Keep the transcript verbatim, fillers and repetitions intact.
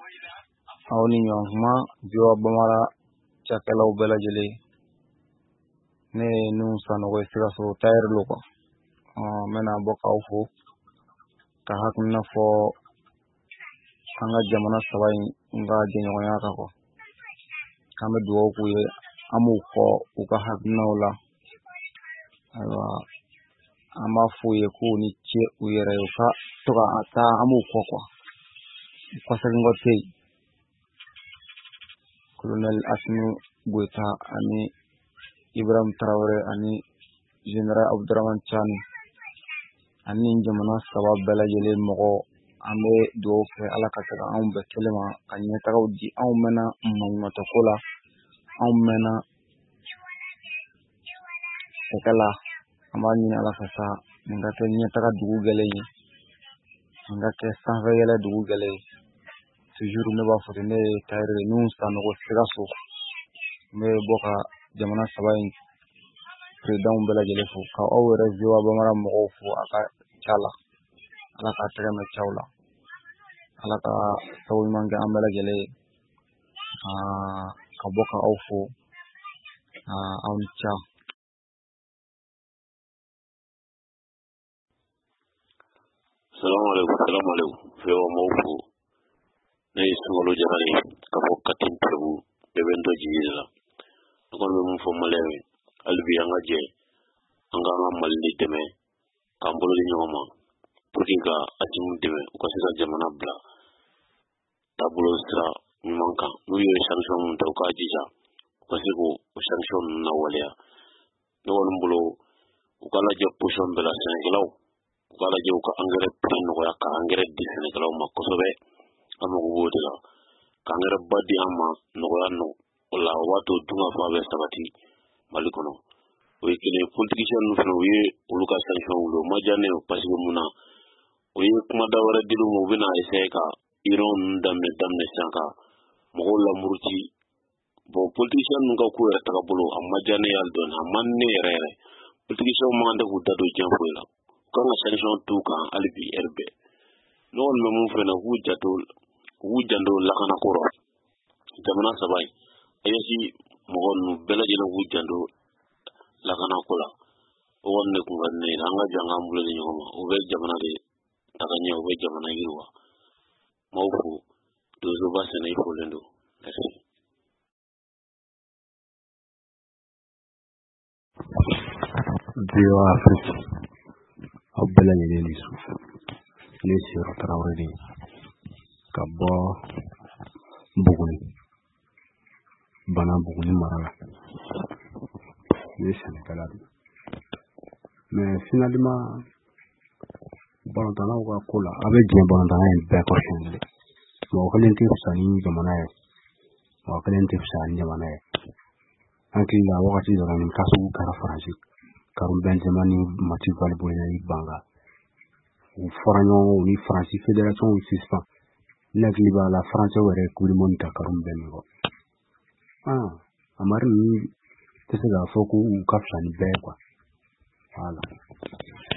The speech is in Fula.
aw ni ɲɔgɔnkuma Viwa Bamara cakɛlaw bɛɛ lajɛlen. Ne ye Nuhu Sanogo ye Sikaso Tayɛri lo quoi. N bɛna bɔ k'aw fo ka hakilina fɔ an ka jamana saba in ka jɛɲɔgɔnya kan quoi. K'an bɛ dugawu k'u ye, an b'u fɔ u ka hakilinaw la. Ayiwa an b'a f'u ye k'u ni ce u yɛrɛ ye, u ka to ka taa an b'u kɔ quoi. U kɔsegin kɔ tɛ yen. Colonel Asimi Goita ani Ibrahim Traoré ani General Abdurrahman Chani ani jamana saba bɛɛ lajɛlen mɔgɔ, an bɛ dugawu kɛ Ala ka se ka anw bɛɛ kelen ma ka ɲɛtagaw di. Anw mɛnna maɲumantɔko la, anw mɛnna sɛgɛ la. An b'a ɲini Ala fɛ sa nin ka kɛ ɲɛtaga dugu gɛlɛn ye, nin ka kɛ sanfɛ yɛlɛ dugu gɛlɛn ye. Toujours ne b'a fɔ ten, ne ye Tayɛri Nuhu Sanogo Sikaso. N bɛ bɔ ka jamana saba in présidents bɛɛ lajɛlen fo, ka aw yɛrɛ Viwa Bamara mɔgɔw fo a ka ca la. Ala k'a tɛgɛ mɛn caw la. Ala ka sababu ɲuman kɛ an bɛɛ lajɛlen ye. Ka bɔ ka aw fo, aw ni ca. Salamu alaikum, salamu alaikum. Viwa m'aw fo. Ne ye Sunkalo Jara ye ka bɔ Kati Ntɛrɛbu Bɛbɛntɔ Jigi la. Ne kɔni bɛ mun fɔ maliyɛnw ye, hali bi an ka jɛ, an ka an ka Mali de dɛmɛ k'an bolo di ɲɔgɔn ma pour que ka Asimu dɛmɛ u ka se ka jamana bila taabolo sira ɲuman kan. N'u ye sanction mun ta u k'a jija u ka se k'o sanction ninnu lawaleya. Ne kɔni bolo u ka lajɛ position bɛɛ la, sɛnɛkɛlaw u ka lajɛ u ka engrais prix nɔgɔya ka engrais di sɛnɛkɛlaw ma kosɛbɛ. An mago b'o de la, ka engrais ba di an ma nɔgɔya nɔ o la, o b'a to dunkafa fa bɛ sabati Mali kɔnɔ. O ye kelen. Politicien ninnu fana u ye olu ka sanction wuli, o ma diya ne ye parce que mun na o ye kumada wɛrɛ dil'u ma, u bɛna essayer ka Iran ninnu daminɛ daminɛ sisan ka mɔgɔw lamuruti. Bon politicien ninnu ka ko yɛrɛ tagabolo a ma diya ne ye hali dɔɔni, a man ne yɛrɛ yɛrɛ. Politicien man kan tɛ k'u da don diɲɛ foyi la, u kan ka sanction t'u kan hali bi heure bɛɛ. Ne kɔni bɛ mun fɛ na k'u janto k'u janto lakanako la, jamana saba in A E S mɔgɔ ninnu bɛɛ lajɛlen k'u janto lakanako la. O kɔni ne kun ka di ne ye, an ka jɛ an k'an bolo di ɲɔgɔn ma, o bɛ jamana de taga ɲɛ, o bɛ jamana yiriwa. M'aw fo, Dozo Basɛnɛ i folen don. Merci. Viwa Afrique, aw bɛɛ lajɛlen ni su. Ne Siyɔrɔ Tarawele de ye ka bɔ Buguni, Bana Buguni mara la. Ne ye sɛnɛkɛla de ye. Mais finalement balontannaw ka ko la, a bɛ diɲɛ balontanna in bɛɛ kɔrɔsiɲɛ kelen. Mɔgɔ kelen tɛ fisa ni jamana ye, mɔgɔ kelen tɛ fisa ni jamana ye. An hakili la wagati dɔ la nin cas sugu kɛra Faransi, Karim Benzema ni Mathieu Valbuena ni Banga. U fɔra ɲɔgɔn kɔ, u ni Faransi fédération sisan. Ne hakili b'a la Faransɛw yɛrɛ ye coupe du monde ta Karim Benzema kɔ. Ah, Amari ninnu tɛ se k'a fɔ k'u ka fisa ni bɛɛ ye quoi. Voilà.